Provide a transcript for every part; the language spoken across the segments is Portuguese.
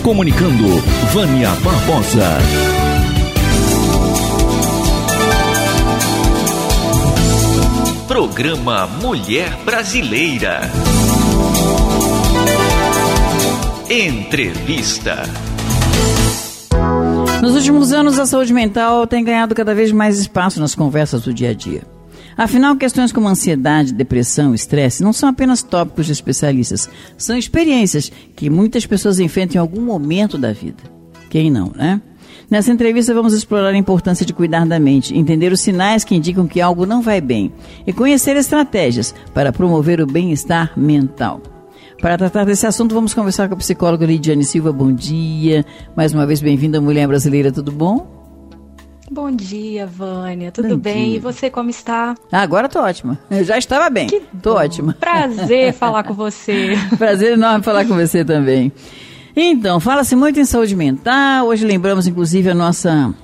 Comunicando, Vânia Barbosa. Programa Mulher Brasileira. Entrevista. Nos últimos anos, a saúde mental tem ganhado cada vez mais espaço nas conversas do dia a dia. Afinal, questões como ansiedade, depressão, estresse não são apenas tópicos de especialistas, são experiências que muitas pessoas enfrentam em algum momento da vida. Quem não, né? Nessa entrevista vamos explorar a importância de cuidar da mente, entender os sinais que indicam que algo não vai bem e conhecer estratégias para promover o bem-estar mental. Para tratar desse assunto, vamos conversar com a psicóloga Lidiane Silva. Bom dia. Mais uma vez, bem-vinda à Mulher Brasileira. Tudo bom? Bom dia, Vânia. Tudo bem? E você, como está? Agora estou ótima. Eu já estava bem. Estou ótima. Prazer falar com você. Prazer enorme falar com você também. Então, fala-se muito em saúde mental. Hoje lembramos, inclusive, a nossa...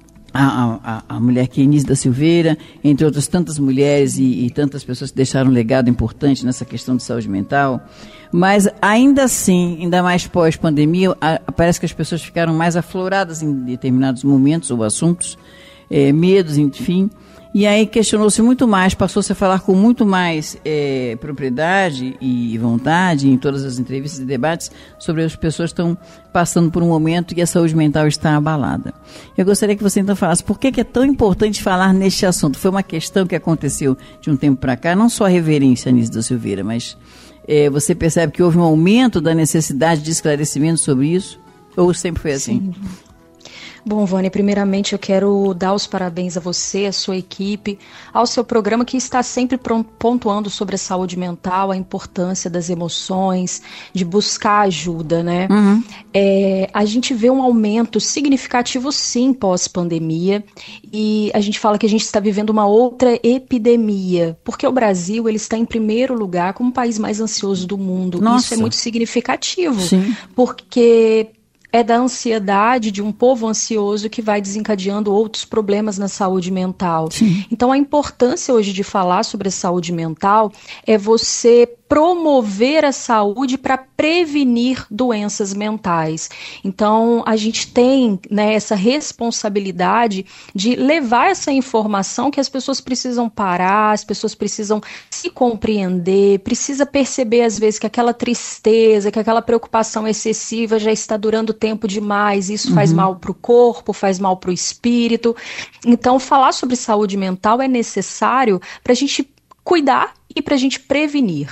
A mulher que é Inês da Silveira, entre outras tantas mulheres e tantas pessoas que deixaram um legado importante nessa questão de saúde mental. Mas ainda assim, ainda mais pós-pandemia, parece que as pessoas ficaram mais afloradas em determinados momentos ou assuntos, medos, enfim. E aí questionou-se muito mais, passou-se a falar com muito mais propriedade e vontade em todas as entrevistas e debates sobre as pessoas que estão passando por um momento e a saúde mental está abalada. Eu gostaria que você então falasse por que é tão importante falar neste assunto. Foi uma questão que aconteceu de um tempo para cá, não só a reverência Inês da Silveira, mas você percebe que houve um aumento da necessidade de esclarecimento sobre isso? Ou sempre foi assim? Sim. Bom, Vânia, primeiramente eu quero dar os parabéns a você, a sua equipe, ao seu programa que está sempre pontuando sobre a saúde mental, a importância das emoções, de buscar ajuda, né? Uhum. A gente vê um aumento significativo, sim, pós-pandemia, e a gente fala que a gente está vivendo uma outra epidemia, porque o Brasil ele está em primeiro lugar como o país mais ansioso do mundo. Nossa. Isso é muito significativo, sim. Porque... é da ansiedade de um povo ansioso que vai desencadeando outros problemas na saúde mental. Sim. Então, a importância hoje de falar sobre a saúde mental é você promover a saúde para prevenir doenças mentais. Então, a gente tem, né, essa responsabilidade de levar essa informação que as pessoas precisam parar, as pessoas precisam se compreender, precisa perceber às vezes que aquela tristeza, que aquela preocupação excessiva já está durando tempo demais, isso faz mal para o corpo, faz mal para o espírito. Então, falar sobre saúde mental é necessário para a gente cuidar e para a gente prevenir.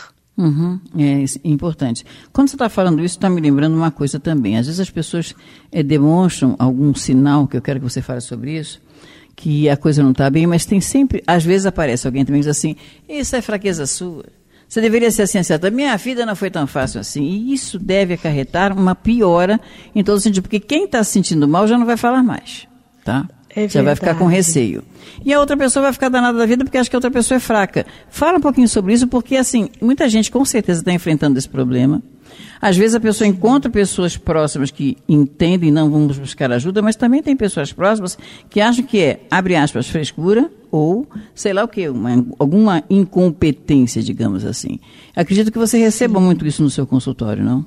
É importante. Quando você está falando isso, está me lembrando uma coisa também. Às vezes as pessoas demonstram algum sinal, que eu quero que você fale sobre isso, que a coisa não está bem, mas tem sempre, às vezes aparece alguém também que diz assim, isso é fraqueza sua. Você deveria ser assim, certa. Minha vida não foi tão fácil assim. E isso deve acarretar uma piora em todo sentido, porque quem está se sentindo mal já não vai falar mais, tá? Já vai ficar com receio. E a outra pessoa vai ficar danada da vida porque acha que a outra pessoa é fraca. Fala um pouquinho sobre isso, porque assim, muita gente com certeza está enfrentando esse problema. Às vezes a pessoa encontra pessoas próximas que entendem, não vamos buscar ajuda, mas também tem pessoas próximas que acham que é, abre aspas, frescura ou sei lá o quê, alguma incompetência, digamos assim. Acredito que você receba muito isso no seu consultório, não?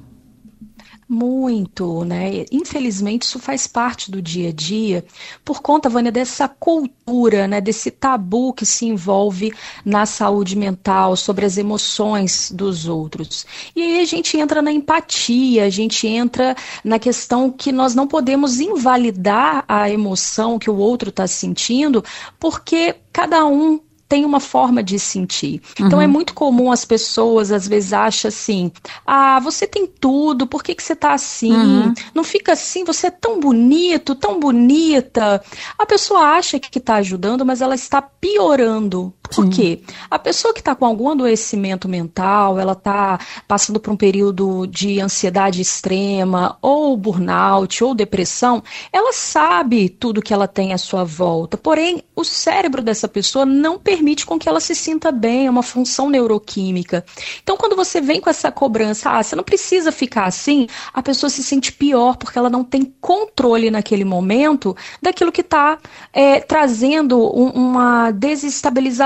Muito, né? Infelizmente isso faz parte do dia a dia por conta, Vânia, dessa cultura, né? Desse tabu que se envolve na saúde mental, sobre as emoções dos outros. E aí a gente entra na empatia, a gente entra na questão que nós não podemos invalidar a emoção que o outro está sentindo, porque cada um tem uma forma de sentir. Então é muito comum as pessoas às vezes acham assim, você tem tudo, por que você tá assim? Não fica assim, você é tão bonito, tão bonita. A pessoa acha que tá ajudando, mas ela está piorando. Por quê? A pessoa que está com algum adoecimento mental, ela está passando por um período de ansiedade extrema, ou burnout, ou depressão, ela sabe tudo que ela tem à sua volta, porém o cérebro dessa pessoa não permite com que ela se sinta bem, é uma função neuroquímica. Então quando você vem com essa cobrança, você não precisa ficar assim, a pessoa se sente pior, porque ela não tem controle naquele momento daquilo que está trazendo uma desestabilização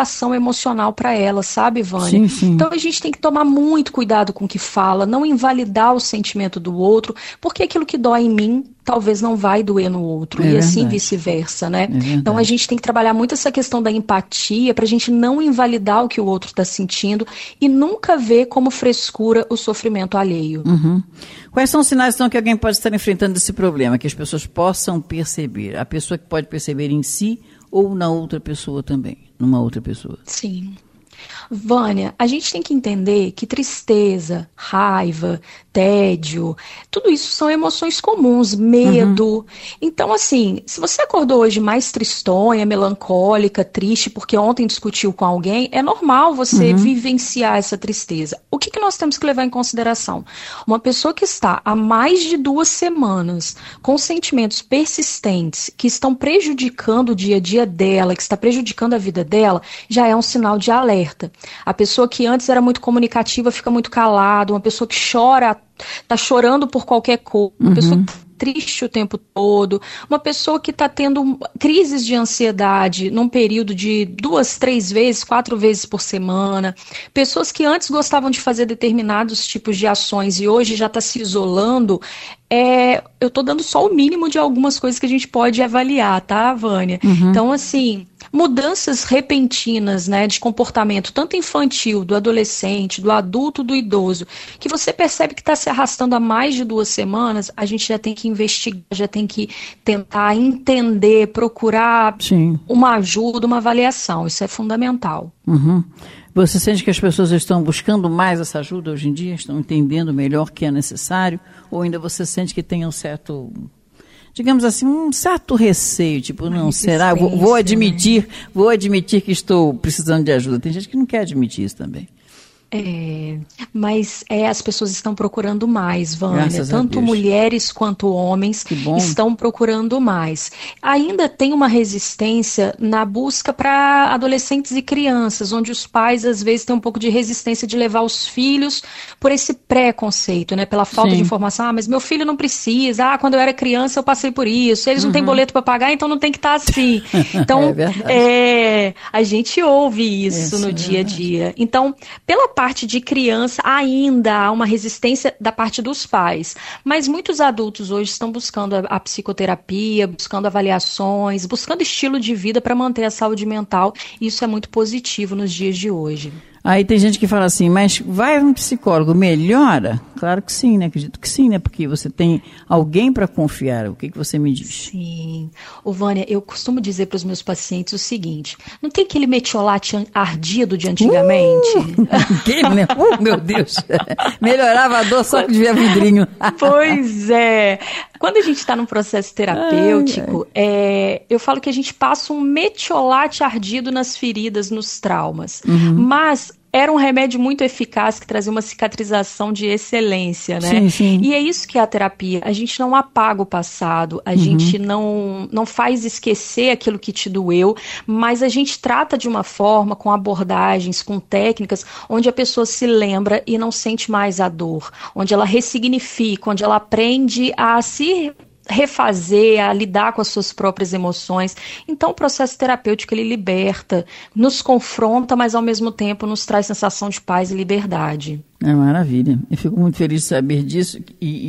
regulação emocional para ela, sabe, Vânia? Sim, sim. Então a gente tem que tomar muito cuidado com o que fala, não invalidar o sentimento do outro, porque aquilo que dói em mim talvez não vai doer no outro, e assim vice-versa, né? Então a gente tem que trabalhar muito essa questão da empatia para a gente não invalidar o que o outro está sentindo e nunca ver como frescura o sofrimento alheio. Quais são os sinais, então, que alguém pode estar enfrentando esse problema, que as pessoas possam perceber? A pessoa que pode perceber em si ou na outra pessoa também, numa outra pessoa? Sim. Vânia, a gente tem que entender que tristeza, raiva, tédio, tudo isso são emoções comuns, medo. Então, assim, se você acordou hoje mais tristonha, melancólica, triste, porque ontem discutiu com alguém, é normal você vivenciar essa tristeza. O que nós temos que levar em consideração? Uma pessoa que está há mais de 2 semanas com sentimentos persistentes, que estão prejudicando o dia a dia dela, que está prejudicando a vida dela, já é um sinal de alerta. A pessoa que antes era muito comunicativa fica muito calada, uma pessoa que chora, está chorando por qualquer coisa, uma pessoa que está triste o tempo todo, uma pessoa que está tendo crises de ansiedade num período de 2, 3 vezes, 4 vezes por semana, pessoas que antes gostavam de fazer determinados tipos de ações e hoje já está se isolando. Eu estou dando só o mínimo de algumas coisas que a gente pode avaliar, tá, Vânia? Então, assim, mudanças repentinas, né, de comportamento, tanto infantil, do adolescente, do adulto, do idoso, que você percebe que está se arrastando há mais de 2 semanas, a gente já tem que investigar, já tem que tentar entender, procurar uma ajuda, uma avaliação. Isso é fundamental. Você sente que as pessoas estão buscando mais essa ajuda hoje em dia? Estão entendendo melhor o que é necessário? Ou ainda você sente que tem um certo, digamos assim, um certo receio? Tipo, não, será? Vou admitir que estou precisando de ajuda. Tem gente que não quer admitir isso também. Mas as pessoas estão procurando mais, Vânia. Tanto mulheres quanto homens estão procurando mais. Ainda tem uma resistência na busca para adolescentes e crianças, onde os pais às vezes têm um pouco de resistência de levar os filhos por esse preconceito, né? Pela falta de informação. Mas meu filho não precisa. Quando eu era criança eu passei por isso. Eles não têm boleto para pagar, então não tem que estar assim. Então, a gente ouve isso no dia a dia. Então, pela parte de criança, ainda há uma resistência da parte dos pais. Mas muitos adultos hoje estão buscando a psicoterapia, buscando avaliações, buscando estilo de vida para manter a saúde mental. E isso é muito positivo nos dias de hoje. Aí tem gente que fala assim, mas vai um psicólogo, melhora? Claro que sim, né? Acredito que sim, né? Porque você tem alguém para confiar. O que você me diz? Sim. Vânia, eu costumo dizer para os meus pacientes o seguinte, não tem aquele metiolate ardido de antigamente? Meu Deus. Melhorava a dor só que devia vidrinho. Pois é. Quando a gente está num processo terapêutico, eu falo que a gente passa um metiolate ardido nas feridas, nos traumas. Mas era um remédio muito eficaz que trazia uma cicatrização de excelência, né? Sim. E é isso que é a terapia. A gente não apaga o passado, a gente não faz esquecer aquilo que te doeu, mas a gente trata de uma forma, com abordagens, com técnicas, onde a pessoa se lembra e não sente mais a dor, onde ela ressignifica, onde ela aprende a se refazer, a lidar com as suas próprias emoções. Então o processo terapêutico ele liberta, nos confronta, mas ao mesmo tempo nos traz sensação de paz e liberdade. Maravilha. Eu fico muito feliz de saber disso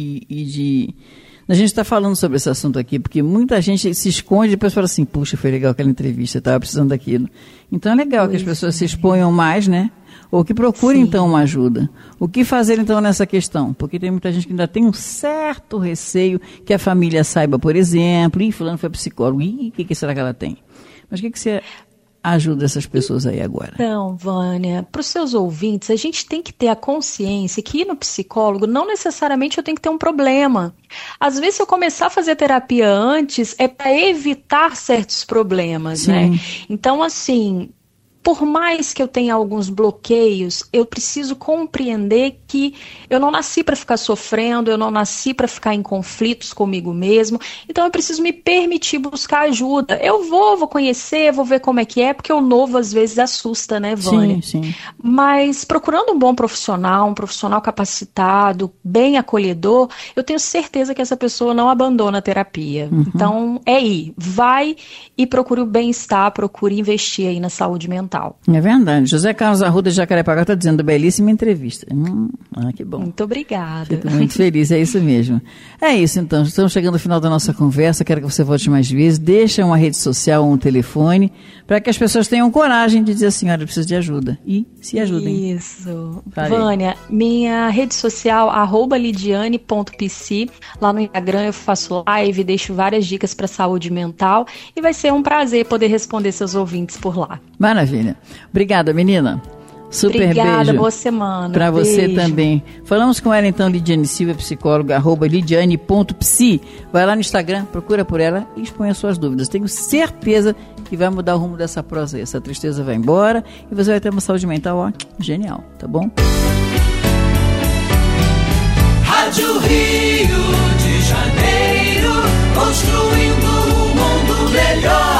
e a gente está falando sobre esse assunto aqui, porque muita gente se esconde e depois fala assim, puxa, foi legal aquela entrevista, eu estava precisando daquilo. Então é legal que as pessoas se exponham mais, né? Ou que procurem, então, uma ajuda. O que fazer, então, nessa questão? Porque tem muita gente que ainda tem um certo receio que a família saiba, por exemplo, fulano foi psicólogo, o que será que ela tem? Mas o que você ajuda essas pessoas aí agora? Então, Vânia, para os seus ouvintes, a gente tem que ter a consciência que ir no psicólogo não necessariamente eu tenho que ter um problema. Às vezes, se eu começar a fazer terapia antes, é para evitar certos problemas, né? Então, assim, por mais que eu tenha alguns bloqueios, eu preciso compreender que eu não nasci para ficar sofrendo, eu não nasci para ficar em conflitos comigo mesmo, então eu preciso me permitir buscar ajuda. Eu vou conhecer, vou ver como é que é, porque o novo às vezes assusta, né, Vânia? Sim. Mas procurando um bom profissional, um profissional capacitado, bem acolhedor, eu tenho certeza que essa pessoa não abandona a terapia. Então, vai e procure o bem-estar, procure investir aí na saúde mental. mental. É verdade. José Carlos Arruda de Jacarepaguá está dizendo belíssima entrevista. Que bom. Muito obrigada. Fico muito feliz, é isso mesmo. É isso então, estamos chegando ao final da nossa conversa, quero que você volte mais vezes, deixa uma rede social ou um telefone, para que as pessoas tenham coragem de dizer assim, olha, eu preciso de ajuda, e se ajudem. Isso. Falei. Vânia, minha rede social, @lidiane.pc, lá no Instagram eu faço live, deixo várias dicas para saúde mental, e vai ser um prazer poder responder seus ouvintes por lá. Maravilha. Obrigada, menina. Super Obrigada, beijo. boa semana. Para você Beijo. também. Falamos com ela então, Lidiane Silva, psicóloga, @lidiane.psi. Vai lá no Instagram, procura por ela e expõe as suas dúvidas. Tenho certeza que vai mudar o rumo dessa prosa aí. Essa tristeza vai embora e você vai ter uma saúde mental, ó, genial, tá bom? Rádio Rio de Janeiro, construindo um mundo melhor.